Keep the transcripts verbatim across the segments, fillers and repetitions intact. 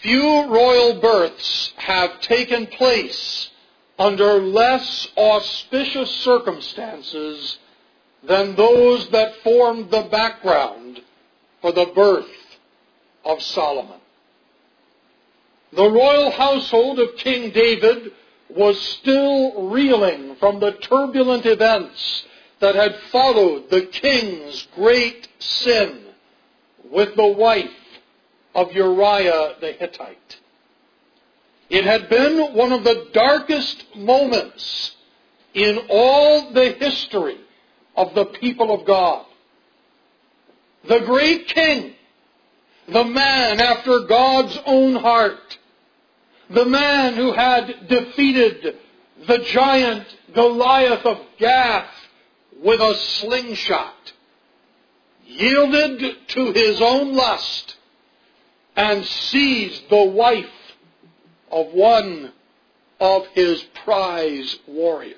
Few royal births have taken place under less auspicious circumstances than those that formed the background for the birth of Solomon. The royal household of King David was still reeling from the turbulent events that had followed the king's great sin with the wife of Uriah the Hittite. It had been one of the darkest moments in all the history of the people of God. The great king, the man after God's own heart, the man who had defeated the giant Goliath of Gath with a slingshot, yielded to his own lust and seized the wife of one of his prize warriors.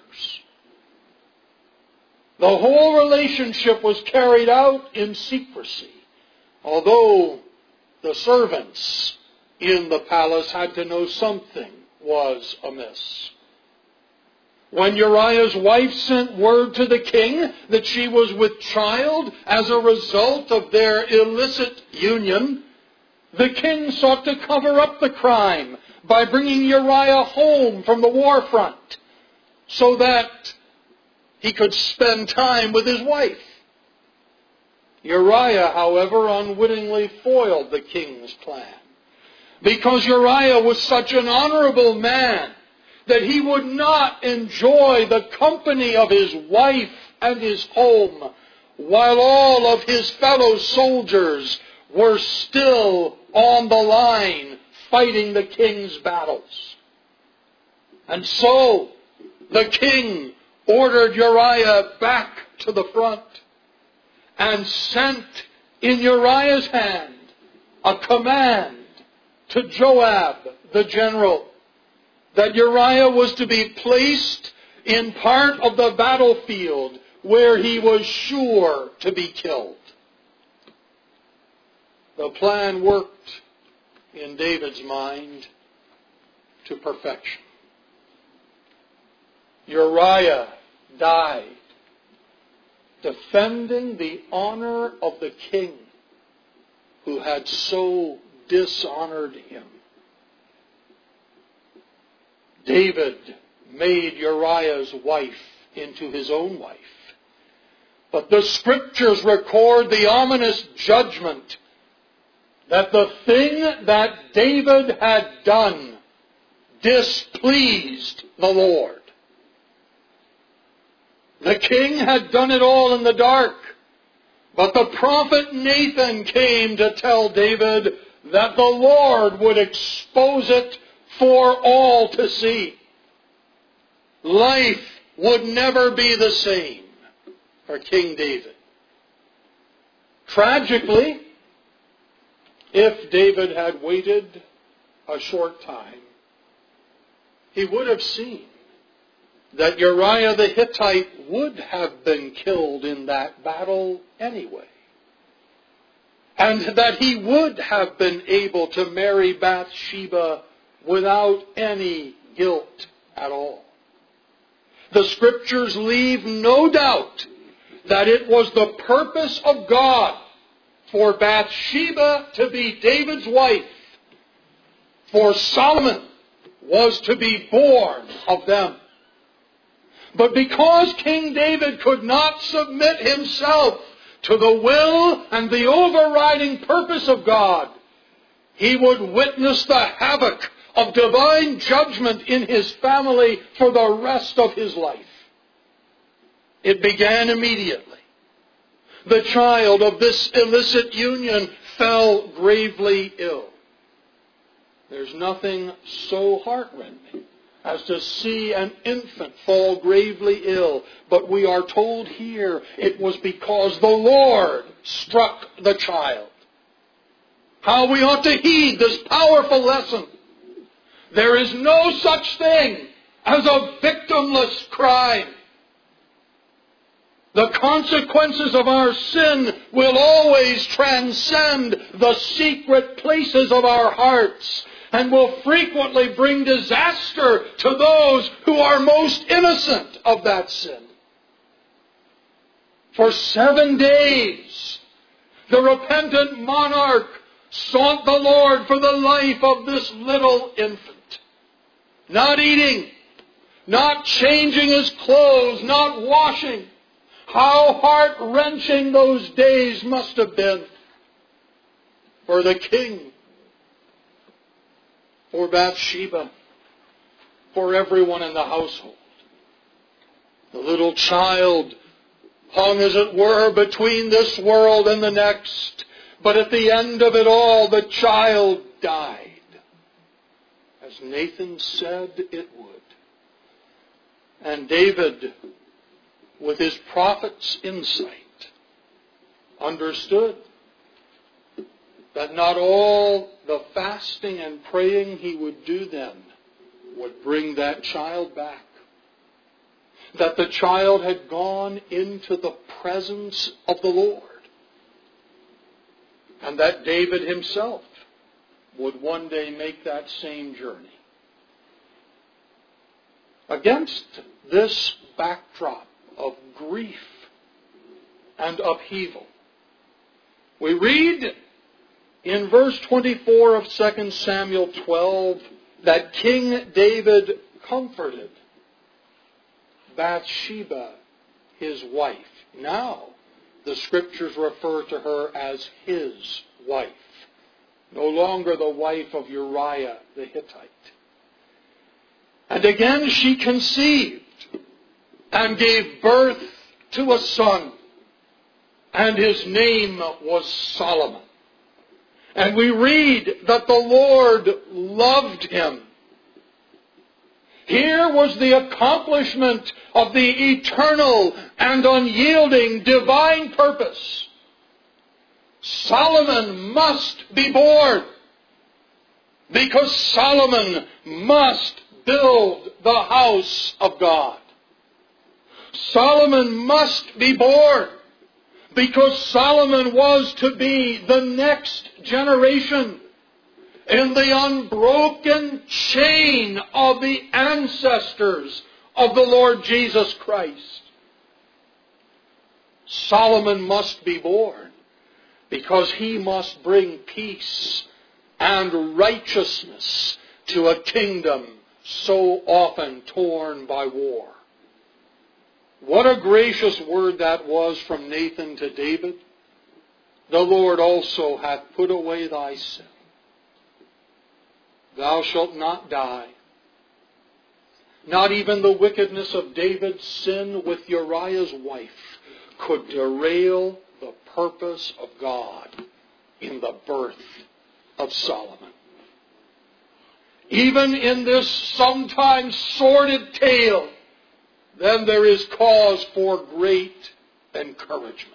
The whole relationship was carried out in secrecy, although the servants in the palace had to know something was amiss. When Uriah's wife sent word to the king that she was with child as a result of their illicit union, the king sought to cover up the crime by bringing Uriah home from the war front so that he could spend time with his wife. Uriah, however, unwittingly foiled the king's plan, because Uriah was such an honorable man that he would not enjoy the company of his wife and his home while all of his fellow soldiers were still on the line fighting the king's battles. And so the king ordered Uriah back to the front and sent in Uriah's hand a command to Joab, the general, that Uriah was to be placed in part of the battlefield where he was sure to be killed. The plan worked in David's mind to perfection. Uriah died defending the honor of the king who had so dishonored him. David made Uriah's wife into his own wife. But the Scriptures record the ominous judgment that the thing that David had done displeased the Lord. The king had done it all in the dark, but the prophet Nathan came to tell David that the Lord would expose it for all to see. Life would never be the same for King David. Tragically, if David had waited a short time, he would have seen that Uriah the Hittite would have been killed in that battle anyway, and that he would have been able to marry Bathsheba without any guilt at all. The Scriptures leave no doubt that it was the purpose of God for Bathsheba to be David's wife, for Solomon was to be born of them. But because King David could not submit himself to the will and the overriding purpose of God, he would witness the havoc of divine judgment in his family for the rest of his life. It began immediately. The child of this illicit union fell gravely ill. There's nothing so heart-rending as to see an infant fall gravely ill. But we are told here it was because the Lord struck the child. How we ought to heed this powerful lesson. There is no such thing as a victimless crime. The consequences of our sin will always transcend the secret places of our hearts. and will frequently bring disaster to those who are most innocent of that sin. For seven days, the repentant monarch sought the Lord for the life of this little infant. Not eating, not changing his clothes, not washing. How heart-wrenching those days must have been for the king, for Bathsheba, for everyone in the household. The little child hung, as it were, between this world and the next. But at the end of it all, the child died, as Nathan said it would. And David, with his prophet's insight, understood that not all the fasting and praying he would do then would bring that child back. That the child had gone into the presence of the Lord. And that David himself would one day make that same journey. Against this backdrop of grief and upheaval, we read in verse twenty-four of Second Samuel twelve that King David comforted Bathsheba, his wife. Now, the Scriptures refer to her as his wife, no longer the wife of Uriah the Hittite. And again she conceived and gave birth to a son, and his name was Solomon. And we read that the Lord loved him. Here was the accomplishment of the eternal and unyielding divine purpose. Solomon must be born, because Solomon must build the house of God. Solomon must be born, because Solomon was to be the next generation in the unbroken chain of the ancestors of the Lord Jesus Christ. Solomon must be born because he must bring peace and righteousness to a kingdom so often torn by war. What a gracious word that was from Nathan to David. The Lord also hath put away thy sin. Thou shalt not die. Not even the wickedness of David's sin with Uriah's wife could derail the purpose of God in the birth of Solomon. Even in this sometimes sordid tale, then there is cause for great encouragement.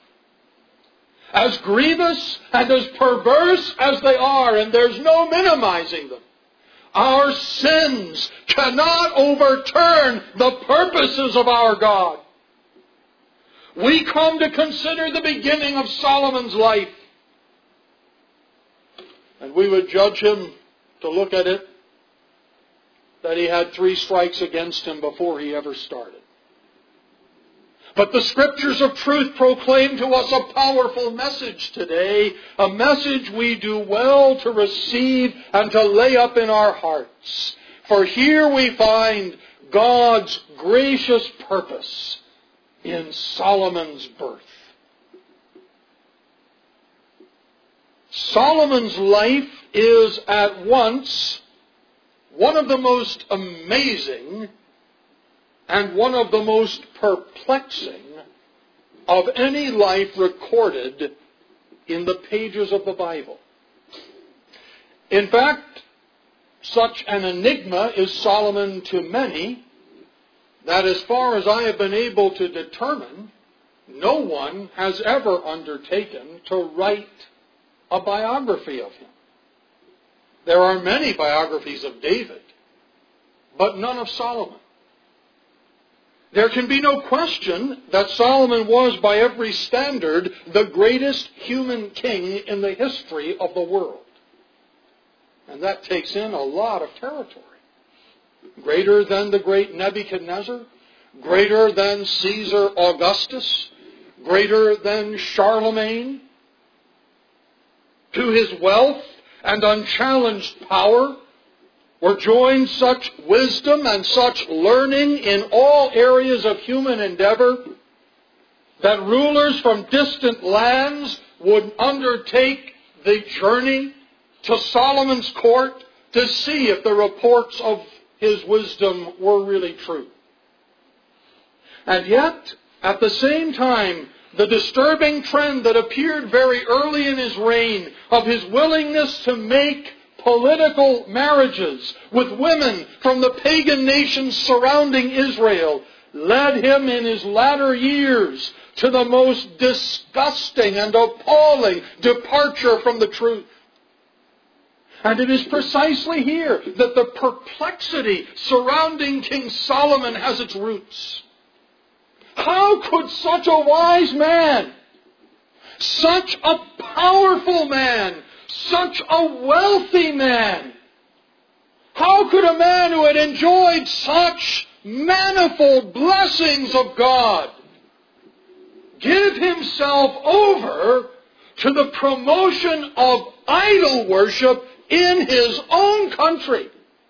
As grievous and as perverse as they are, and there's no minimizing them, our sins cannot overturn the purposes of our God. We come to consider the beginning of Solomon's life, and we would judge him, to look at it, that he had three strikes against him before he ever started. But the Scriptures of truth proclaim to us a powerful message today, a message we do well to receive and to lay up in our hearts. For here we find God's gracious purpose in Solomon's birth. Solomon's life is at once one of the most amazing and one of the most perplexing of any life recorded in the pages of the Bible. In fact, such an enigma is Solomon to many that, as far as I have been able to determine, no one has ever undertaken to write a biography of him. There are many biographies of David, but none of Solomon. There can be no question that Solomon was, by every standard, the greatest human king in the history of the world. And that takes in a lot of territory. Greater than the great Nebuchadnezzar, greater than Caesar Augustus, greater than Charlemagne. To his wealth and unchallenged power were joined such wisdom and such learning in all areas of human endeavor that rulers from distant lands would undertake the journey to Solomon's court to see if the reports of his wisdom were really true. And yet, at the same time, the disturbing trend that appeared very early in his reign of his willingness to make political marriages with women from the pagan nations surrounding Israel led him in his latter years to the most disgusting and appalling departure from the truth. And it is precisely here that the perplexity surrounding King Solomon has its roots. How could such a wise man, such a powerful man, such a wealthy man, how could a man who had enjoyed such manifold blessings of God give himself over to the promotion of idol worship in his own country?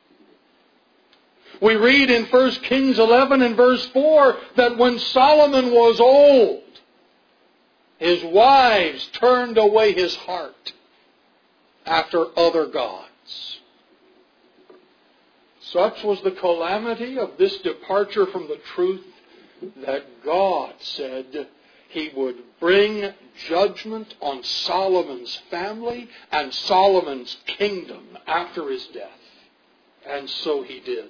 We read in First Kings eleven and verse four that when Solomon was old, his wives turned away his heart after other gods. Such was the calamity of this departure from the truth that God said He would bring judgment on Solomon's family and Solomon's kingdom after his death. And so He did.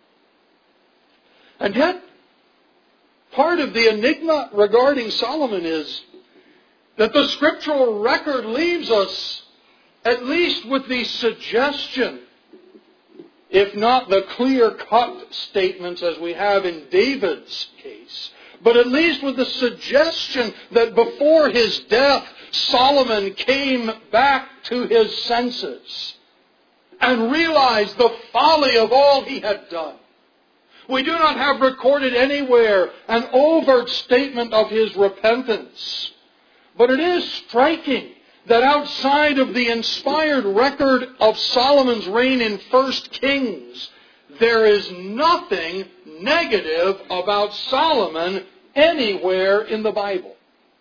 And yet, part of the enigma regarding Solomon is that the scriptural record leaves us at least with the suggestion, if not the clear-cut statements as we have in David's case, but at least with the suggestion that before his death, Solomon came back to his senses and realized the folly of all he had done. We do not have recorded anywhere an overt statement of his repentance. But it is striking that outside of the inspired record of Solomon's reign in First Kings, there is nothing negative about Solomon anywhere in the Bible.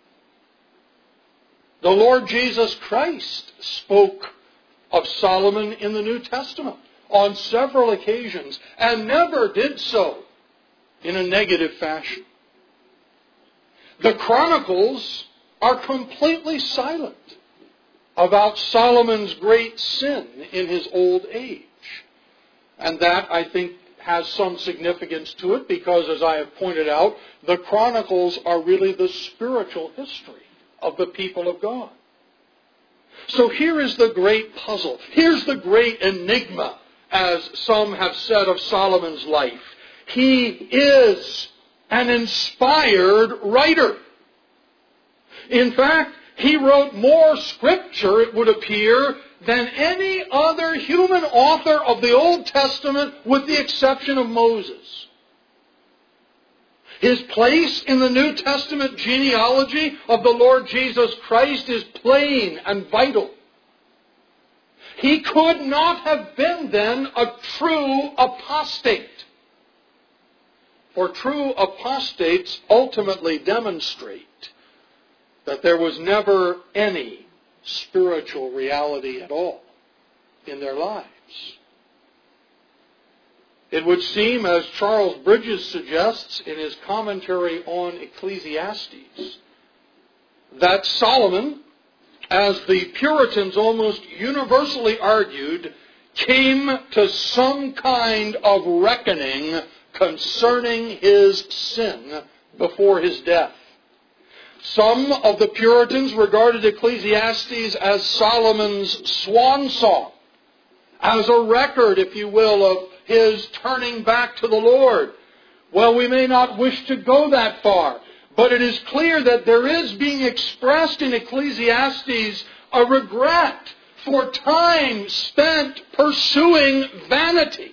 The Lord Jesus Christ spoke of Solomon in the New Testament on several occasions, and never did so in a negative fashion. The Chronicles are completely silent about Solomon's great sin in his old age. And that, I think, has some significance to it because, as I have pointed out, the Chronicles are really the spiritual history of the people of God. So here is the great puzzle. Here's the great enigma, as some have said of Solomon's life. He is an inspired writer. In fact, he wrote more scripture, it would appear, than any other human author of the Old Testament, with the exception of Moses. His place in the New Testament genealogy of the Lord Jesus Christ is plain and vital. He could not have been then a true apostate. For true apostates ultimately demonstrate that there was never any spiritual reality at all in their lives. It would seem, as Charles Bridges suggests in his commentary on Ecclesiastes, that Solomon, as the Puritans almost universally argued, came to some kind of reckoning concerning his sin before his death. Some of the Puritans regarded Ecclesiastes as Solomon's swan song, as a record, if you will, of his turning back to the Lord. Well, we may not wish to go that far, but it is clear that there is being expressed in Ecclesiastes a regret for time spent pursuing vanity.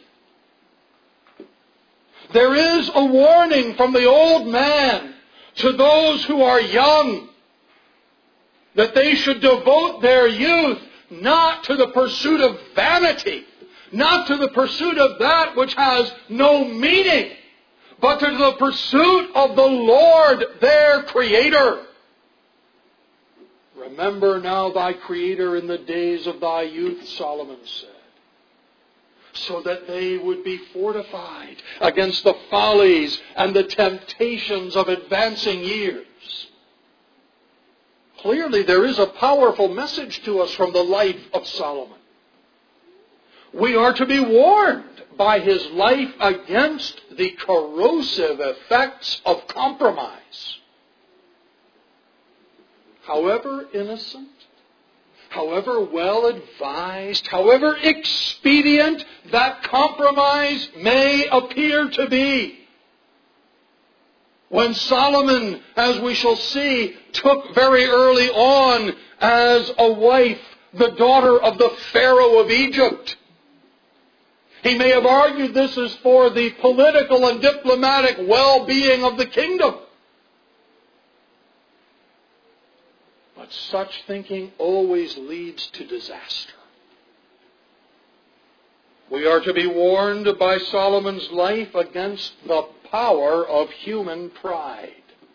There is a warning from the old man to those who are young that they should devote their youth not to the pursuit of vanity, not to the pursuit of that which has no meaning, but to the pursuit of the Lord, their Creator. Remember now thy Creator in the days of thy youth, Solomon said, so that they would be fortified against the follies and the temptations of advancing years. Clearly, there is a powerful message to us from the life of Solomon. We are to be warned by his life against the corrosive effects of compromise. However innocent, however well advised, however expedient that compromise may appear to be, when Solomon, as we shall see, took very early on as a wife the daughter of the Pharaoh of Egypt, he may have argued this is for the political and diplomatic well-being of the kingdom. But such thinking always leads to disaster. We are to be warned by Solomon's life against the power of human pride.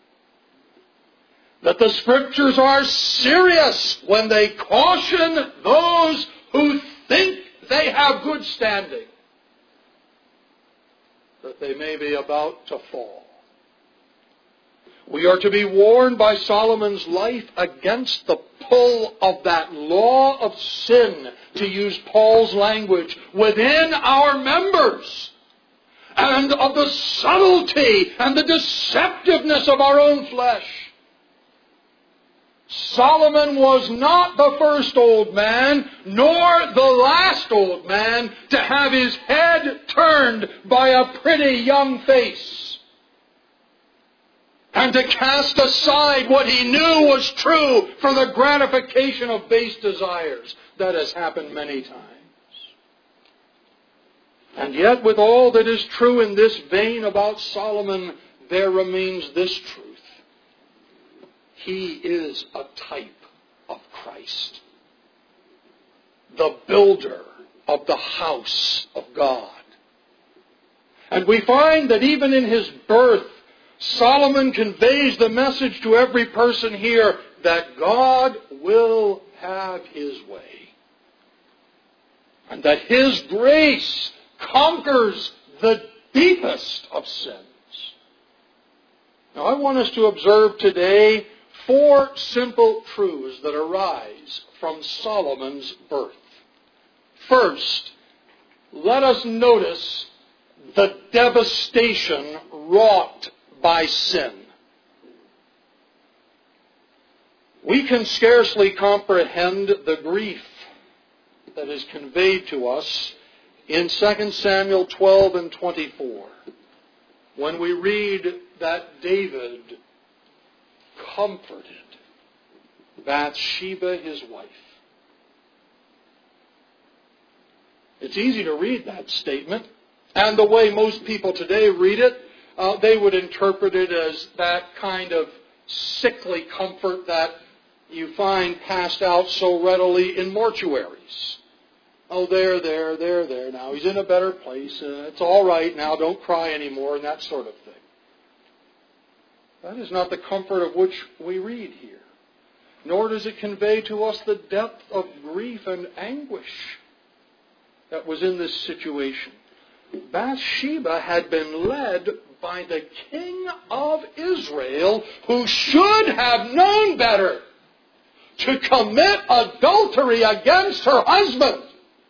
That the Scriptures are serious when they caution those who think they have good standing, that they may be about to fall. We are to be warned by Solomon's life against the pull of that law of sin, to use Paul's language, within our members, and of the subtlety and the deceptiveness of our own flesh. Solomon was not the first old man, nor the last old man, to have his head turned by a pretty young face, and to cast aside what he knew was true for the gratification of base desires. That has happened many times. And yet, with all that is true in this vein about Solomon, there remains this truth. He is a type of Christ, the builder of the house of God. And we find that even in his birth, Solomon conveys the message to every person here that God will have his way, and that his grace conquers the deepest of sins. Now, I want us to observe today four simple truths that arise from Solomon's birth. First, let us notice the devastation wrought by sin. We can scarcely comprehend the grief that is conveyed to us in Second Samuel twelve and twenty-four, when we read that David comforted Bathsheba, his wife. It's easy to read that statement, and the way most people today read it, uh, they would interpret it as that kind of sickly comfort that you find passed out so readily in mortuaries. Oh, there, there, there, there. Now he's in a better place. Uh, it's all right now. Don't cry anymore, and that sort of thing. That is not the comfort of which we read here. Nor does it convey to us the depth of grief and anguish that was in this situation. Bathsheba had been led by the king of Israel, who should have known better, to commit adultery against her husband,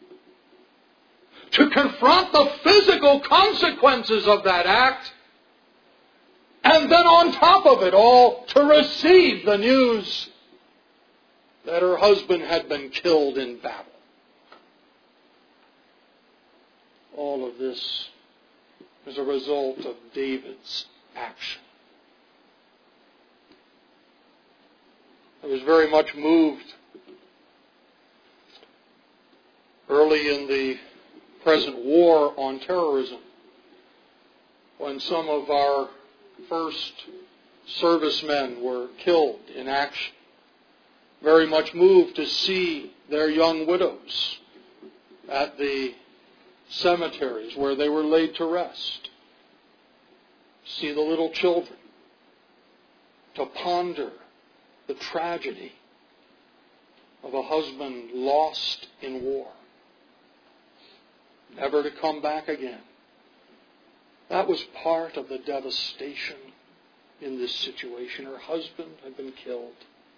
to confront the physical consequences of that act, and then on top of it all, to receive the news that her husband had been killed in battle. All of this is a result of David's action. I was very much moved Early in the present war on terrorism, when some of our first servicemen were killed in action, very much moved to see their young widows at the cemeteries where they were laid to rest, see the little children, to ponder the tragedy of a husband lost in war, never to come back again. That was part of the devastation in this situation. Her husband had been killed.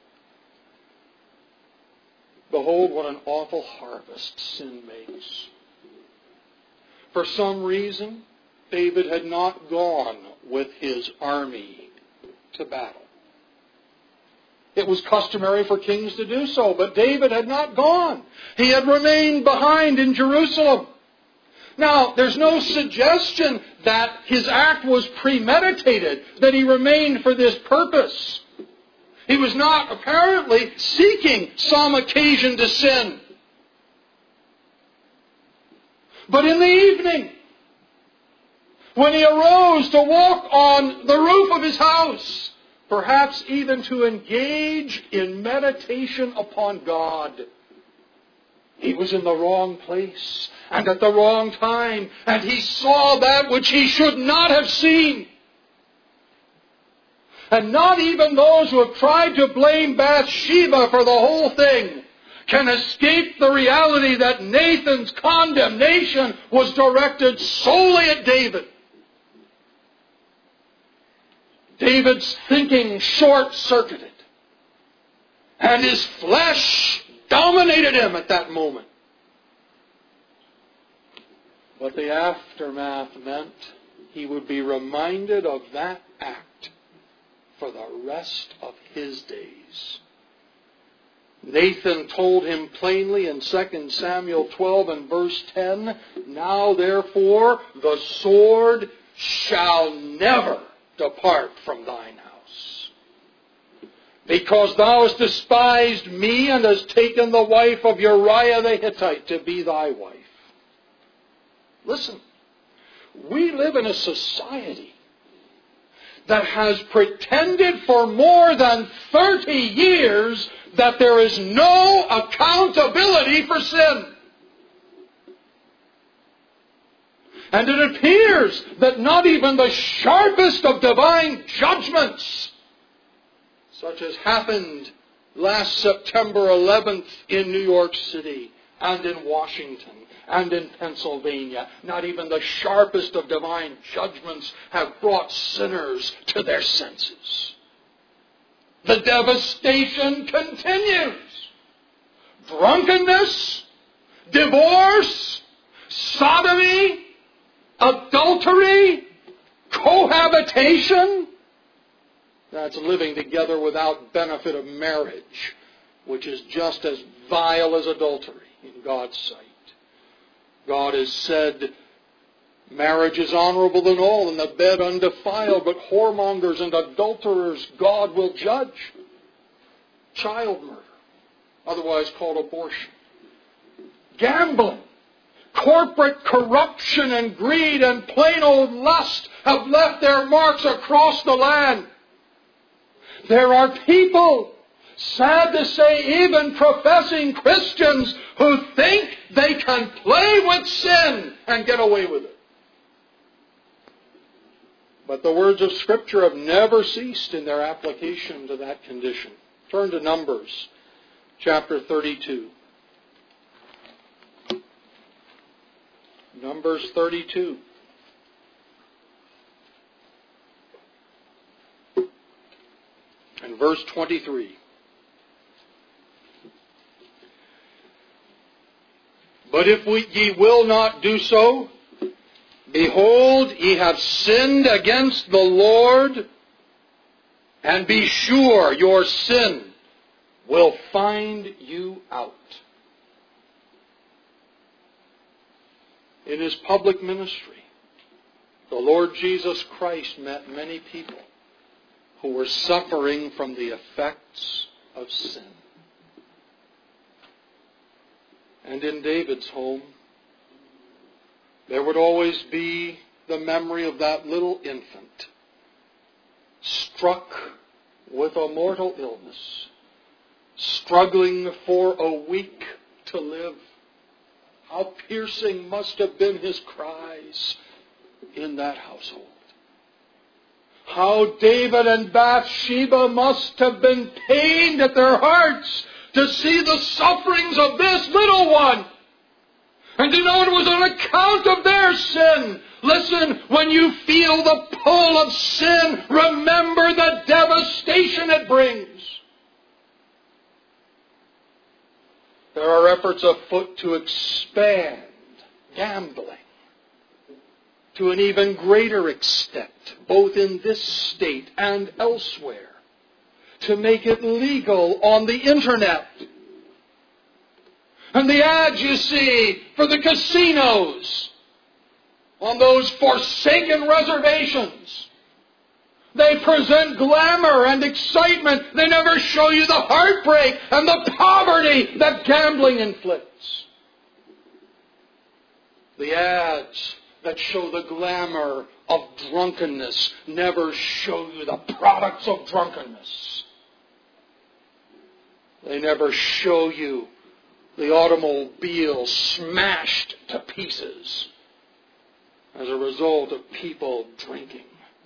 Behold, what an awful harvest sin makes. For some reason, David had not gone with his army to battle. It was customary for kings to do so, but David had not gone. He had remained behind in Jerusalem. Now, there's no suggestion that his act was premeditated, that he remained for this purpose. He was not apparently seeking some occasion to sin. But in the evening, when he arose to walk on the roof of his house, perhaps even to engage in meditation upon God, he was in the wrong place and at the wrong time, and he saw that which he should not have seen. And not even those who have tried to blame Bathsheba for the whole thing can escape the reality that Nathan's condemnation was directed solely at David. David's thinking short-circuited, and his flesh dominated him at that moment. But the aftermath meant he would be reminded of that act for the rest of his days. Nathan told him plainly in Second Samuel twelve and verse ten, "Now therefore the sword shall never depart from thine house, because thou hast despised me and hast taken the wife of Uriah the Hittite to be thy wife." Listen, we live in a society that has pretended for more than thirty years that there is no accountability for sin. And it appears that not even the sharpest of divine judgments, such as happened last September eleventh in New York City and in Washington and in Pennsylvania, not even the sharpest of divine judgments have brought sinners to their senses. The devastation continues. Drunkenness, divorce, sodomy, adultery, cohabitation. That's living together without benefit of marriage, which is just as vile as adultery in God's sight. God has said, marriage is honorable than all, and the bed undefiled, but whoremongers and adulterers God will judge. Child murder, otherwise called abortion. Gambling, corporate corruption and greed and plain old lust have left their marks across the land. There are people, sad to say, even professing Christians, who think they can play with sin and get away with it. But the words of Scripture have never ceased in their application to that condition. Turn to Numbers chapter thirty-two. Numbers thirty-two. And verse twenty-three. But if we, ye will not do so, behold, ye have sinned against the Lord, and be sure your sin will find you out. In His public ministry, the Lord Jesus Christ met many people who were suffering from the effects of sin. And in David's home, there would always be the memory of that little infant struck with a mortal illness, struggling for a week to live. How piercing must have been his cries in that household. How David and Bathsheba must have been pained at their hearts to see the sufferings of this little one. And to know it was on account of their sin. Listen, when you feel the pull of sin, remember the devastation it brings. There are efforts afoot to expand gambling to an even greater extent, both in this state and elsewhere, to make it legal on the internet. And the ads you see for the casinos on those forsaken reservations, they present glamour and excitement. They never show you the heartbreak and the poverty that gambling inflicts. The ads that show the glamour of drunkenness never show you the products of drunkenness. They never show you the automobile smashed to pieces as a result of people drinking.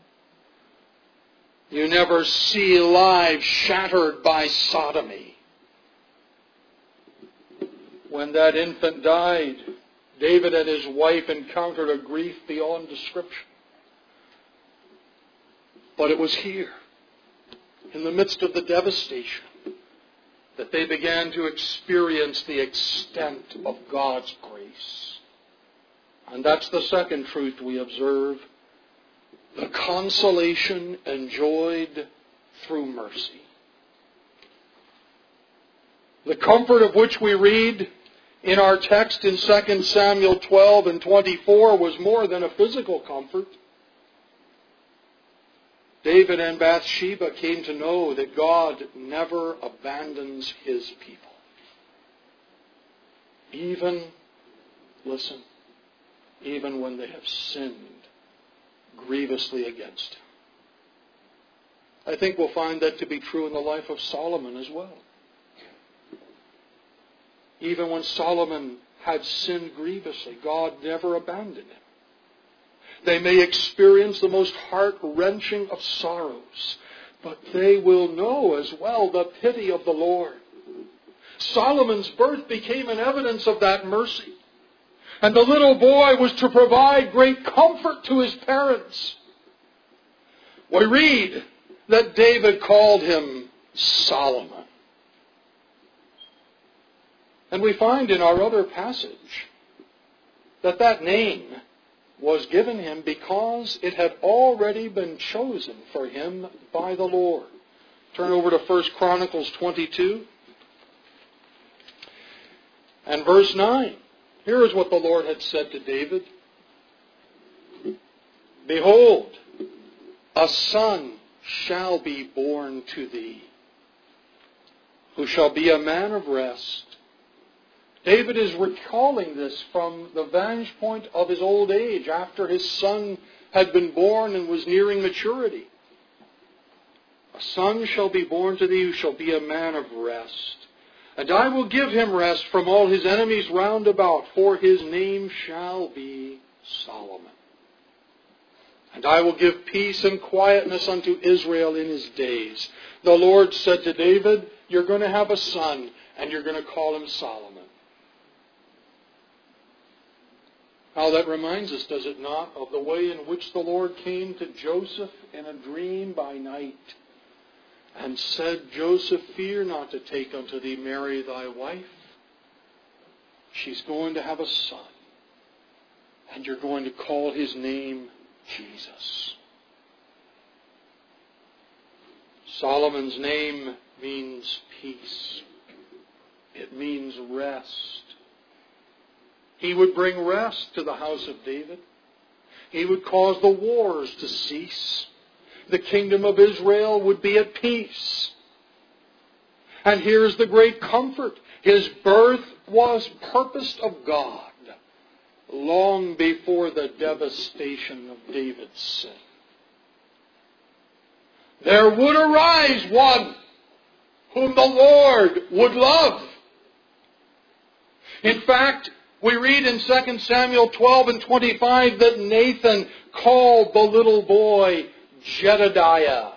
You never see lives shattered by sodomy. When that infant died, David and his wife encountered a grief beyond description. But it was here, in the midst of the devastation, that they began to experience the extent of God's grace. And that's the second truth we observe. The consolation enjoyed through mercy. The comfort of which we read in our text in Second Samuel twelve and twenty-four was more than a physical comfort. David and Bathsheba came to know that God never abandons His people. Even, listen, even when they have sinned grievously against Him. I think we'll find that to be true in the life of Solomon as well. Even when Solomon had sinned grievously, God never abandoned him. They may experience the most heart-wrenching of sorrows, but they will know as well the pity of the Lord. Solomon's birth became an evidence of that mercy. And the little boy was to provide great comfort to his parents. We read that David called him Solomon. And we find in our other passage that that name was given him because it had already been chosen for him by the Lord. Turn over to First Chronicles twenty-two and verse nine. Here is what the Lord had said to David. Behold, a son shall be born to thee, who shall be a man of rest. David is recalling this from the vantage point of his old age, after his son had been born and was nearing maturity. A son shall be born to thee who shall be a man of rest. And I will give him rest from all his enemies round about, for his name shall be Solomon. And I will give peace and quietness unto Israel in his days. The Lord said to David, you're going to have a son, and you're going to call him Solomon. How that reminds us, does it not, of the way in which the Lord came to Joseph in a dream by night and said, Joseph, fear not to take unto thee Mary thy wife. She's going to have a son, and you're going to call his name Jesus. Solomon's name means peace. It means rest. He would bring rest to the house of David. He would cause the wars to cease. The kingdom of Israel would be at peace. And here's the great comfort. His birth was purposed of God long before the devastation of David's sin. There would arise one whom the Lord would love. In fact, we read in Second Samuel twelve and twenty-five that Nathan called the little boy Jedediah,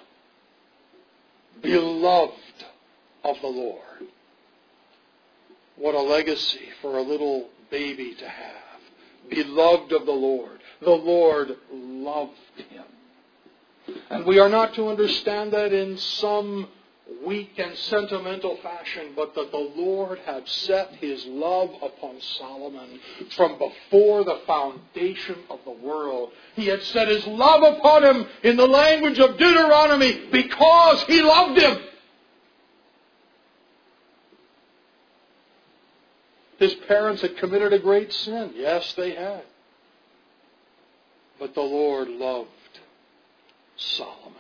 beloved of the Lord. What a legacy for a little baby to have. Beloved of the Lord. The Lord loved him. And we are not to understand that in some weak and sentimental fashion, but that the Lord had set His love upon Solomon from before the foundation of the world. He had set His love upon him in the language of Deuteronomy because He loved him. His parents had committed a great sin. Yes, they had. But the Lord loved Solomon.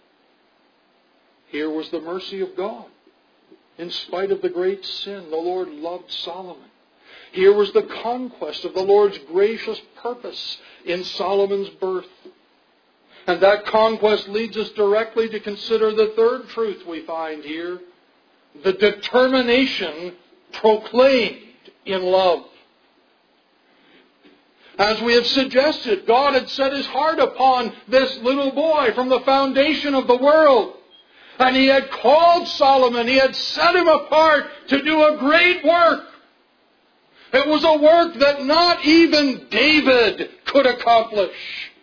Here was the mercy of God. In spite of the great sin, the Lord loved Solomon. Here was the conquest of the Lord's gracious purpose in Solomon's birth. And that conquest leads us directly to consider the third truth we find here. The determination proclaimed in love. As we have suggested, God had set His heart upon this little boy from the foundation of the world. And He had called Solomon. He had set him apart to do a great work. It was a work that not even David could accomplish.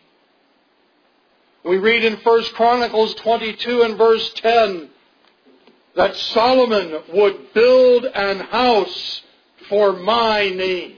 We read in First Chronicles twenty-two and verse ten that Solomon would build an house for my name.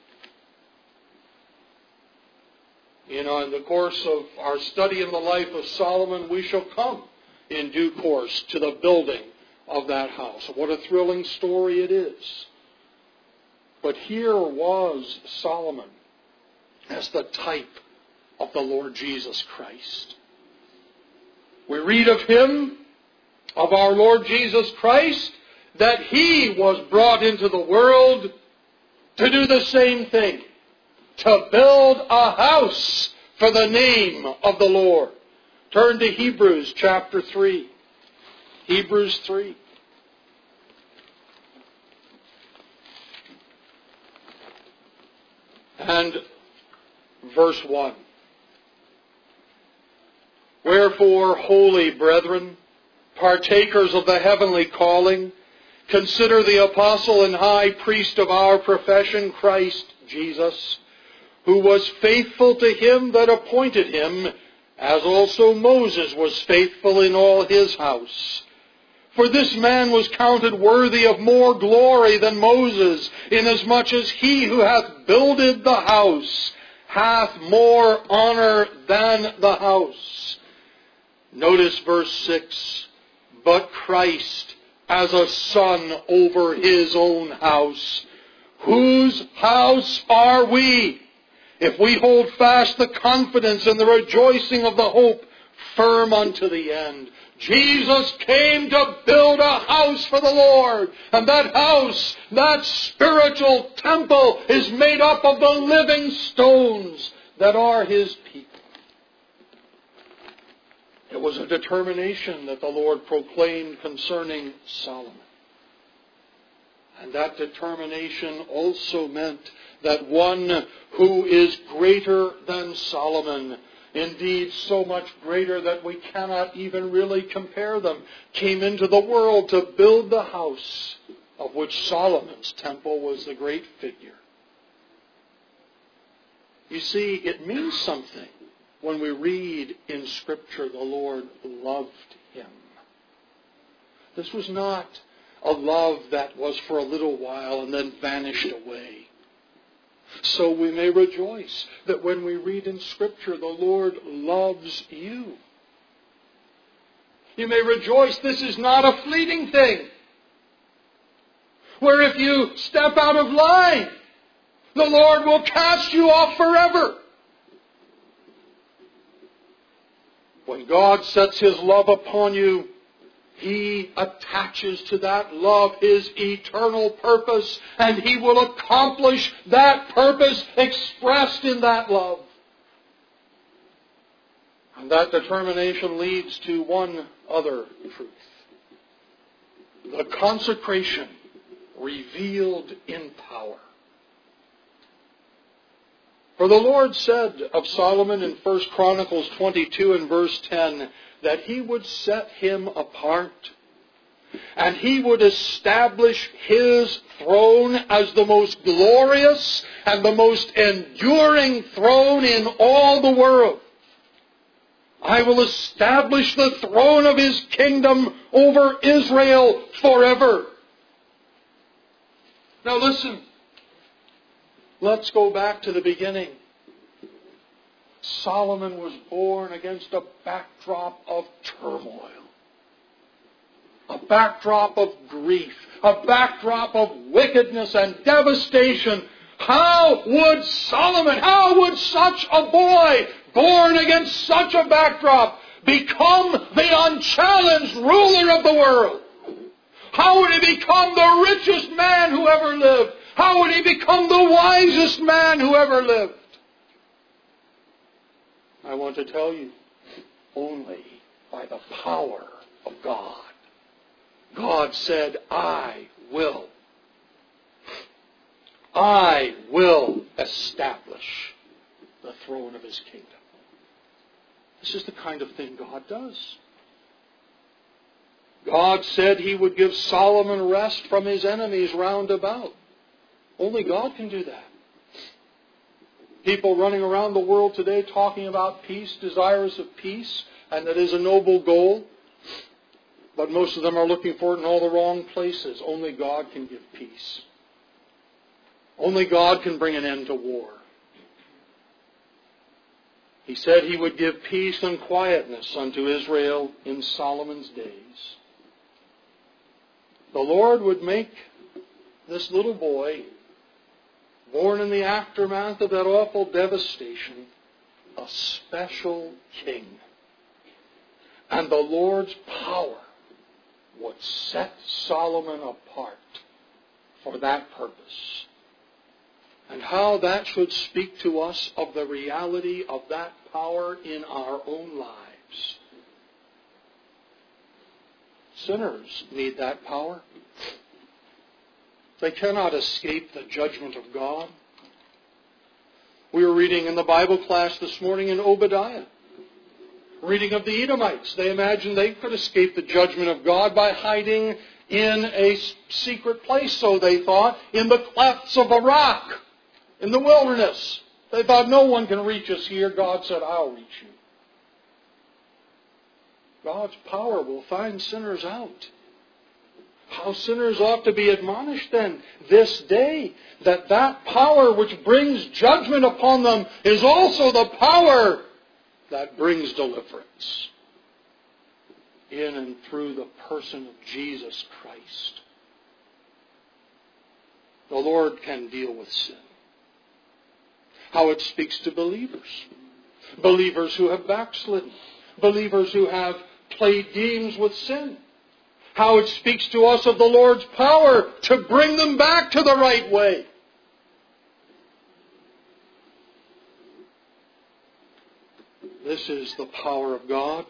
You know, in the course of our study in the life of Solomon, we shall come in due course to the building of that house. What a thrilling story it is. But here was Solomon as the type of the Lord Jesus Christ. We read of him, of our Lord Jesus Christ, that He was brought into the world to do the same thing. To build a house for the name of the Lord. Turn to Hebrews chapter three. Hebrews three. And verse one. Wherefore, holy brethren, partakers of the heavenly calling, consider the apostle and high priest of our profession, Christ Jesus, who was faithful to Him that appointed him, as also Moses was faithful in all his house. For this man was counted worthy of more glory than Moses, inasmuch as he who hath builded the house hath more honor than the house. Notice verse six. But Christ as a son over His own house. Whose house are we? If we hold fast the confidence and the rejoicing of the hope firm unto the end. Jesus came to build a house for the Lord. And that house, that spiritual temple, is made up of the living stones that are His people. It was a determination that the Lord proclaimed concerning Solomon. And that determination also meant that one who is greater than Solomon, indeed so much greater that we cannot even really compare them, came into the world to build the house of which Solomon's temple was the great figure. You see, it means something when we read in Scripture the Lord loved him. This was not a love that was for a little while and then vanished away. So we may rejoice that when we read in Scripture the Lord loves you. You may rejoice this is not a fleeting thing, where if you step out of line, the Lord will cast you off forever. When God sets His love upon you, He attaches to that love His eternal purpose, and He will accomplish that purpose expressed in that love. And that determination leads to one other truth. The consecration revealed in power. For the Lord said of Solomon in First Chronicles twenty-two and verse ten that He would set him apart and He would establish His throne as the most glorious and the most enduring throne in all the world. I will establish the throne of His kingdom over Israel forever. Now listen. Let's go back to the beginning. Solomon was born against a backdrop of turmoil. A backdrop of grief. A backdrop of wickedness and devastation. How would Solomon, how would such a boy born against such a backdrop become the unchallenged ruler of the world? How would he become the richest man who ever lived? How would he become the wisest man who ever lived? I want to tell you, only by the power of God. God said, I will. I will establish the throne of His kingdom. This is the kind of thing God does. God said He would give Solomon rest from his enemies round about. Only God can do that. People running around the world today talking about peace, desirous of peace, and that is a noble goal. But most of them are looking for it in all the wrong places. Only God can give peace. Only God can bring an end to war. He said He would give peace and quietness unto Israel in Solomon's days. The Lord would make this little boy, born in the aftermath of that awful devastation, a special king. And the Lord's power would set Solomon apart for that purpose. And how that should speak to us of the reality of that power in our own lives. Sinners need that power. They cannot escape the judgment of God. We were reading in the Bible class this morning in Obadiah, reading of the Edomites. They imagined they could escape the judgment of God by hiding in a secret place, so they thought, in the clefts of a rock, in the wilderness. They thought, no one can reach us here. God said, I'll reach you. God's power will find sinners out. How sinners ought to be admonished then this day that that power which brings judgment upon them is also the power that brings deliverance in and through the person of Jesus Christ. The Lord can deal with sin. How it speaks to believers. Believers who have backslidden. Believers who have played games with sin. How it speaks to us of the Lord's power to bring them back to the right way. This is the power of God,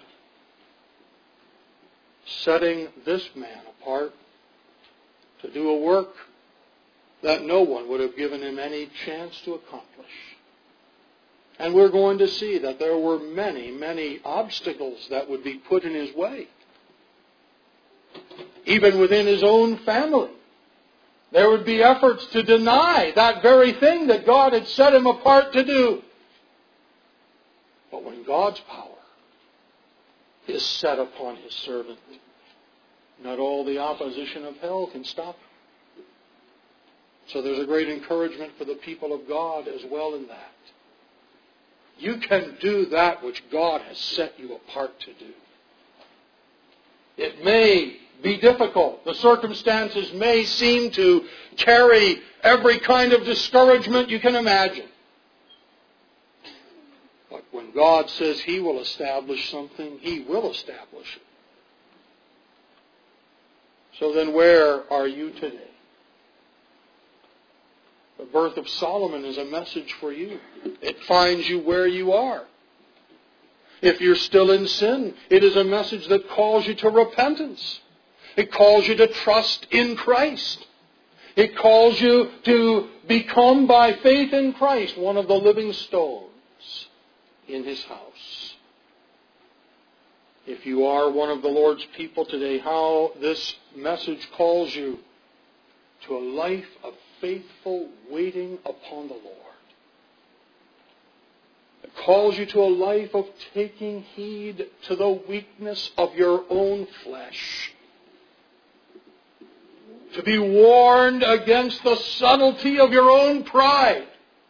setting this man apart to do a work that no one would have given him any chance to accomplish. And we're going to see that there were many, many obstacles that would be put in his way. Even within his own family, there would be efforts to deny that very thing that God had set him apart to do. But when God's power is set upon His servant, not all the opposition of hell can stop him. So there's a great encouragement for the people of God as well in that. You can do that which God has set you apart to do. It may be difficult. The circumstances may seem to carry every kind of discouragement you can imagine. But when God says He will establish something, He will establish it. So then where are you today? The birth of Solomon is a message for you. It finds you where you are. If you're still in sin, it is a message that calls you to repentance. It calls you to trust in Christ. It calls you to become, by faith in Christ, one of the living stones in His house. If you are one of the Lord's people today, how this message calls you to a life of faithful waiting upon the Lord. It calls you to a life of taking heed to the weakness of your own flesh. To be warned against the subtlety of your own pride.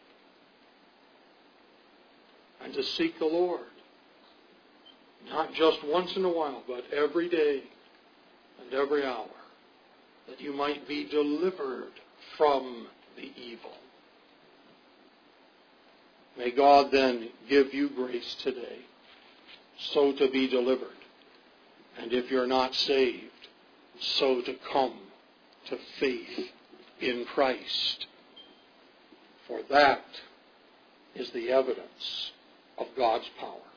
And to seek the Lord. Not just once in a while, but every day and every hour. That you might be delivered from the evil. May God then give you grace today so to be delivered. And if you're not saved, so to come to faith in Christ. For that is the evidence of God's power.